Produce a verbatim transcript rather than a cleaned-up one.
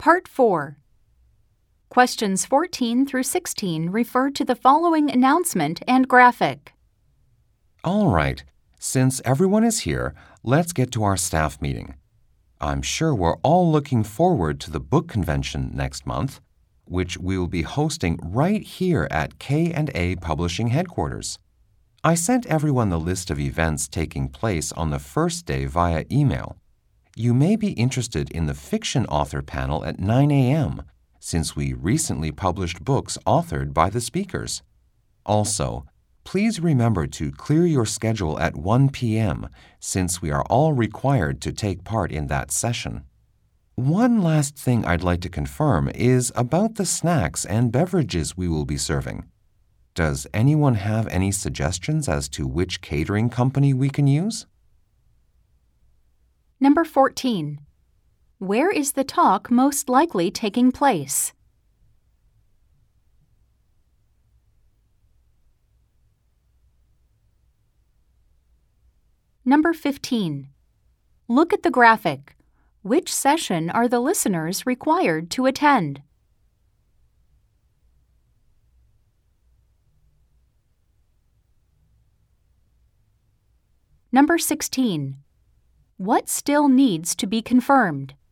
Part four. Questions fourteen through sixteen refer to the following announcement and graphic. All right, since everyone is here, let's get to our staff meeting. I'm sure we're all looking forward to the book convention next month, which we will be hosting right here at K and A Publishing headquarters. I sent everyone the list of events taking place on the first day via email. You may be interested in the fiction author panel at nine a.m., since we recently published books authored by the speakers. Also, please remember to clear your schedule at one p.m., since we are all required to take part in that session. One last thing I'd like to confirm is about the snacks and beverages we will be serving. Does anyone have any suggestions as to which catering company we can use? Number fourteen. Where is the talk most likely taking place? Number fifteen. Look at the graphic. Which session are the listeners required to attend? Number sixteen. What still needs to be confirmed?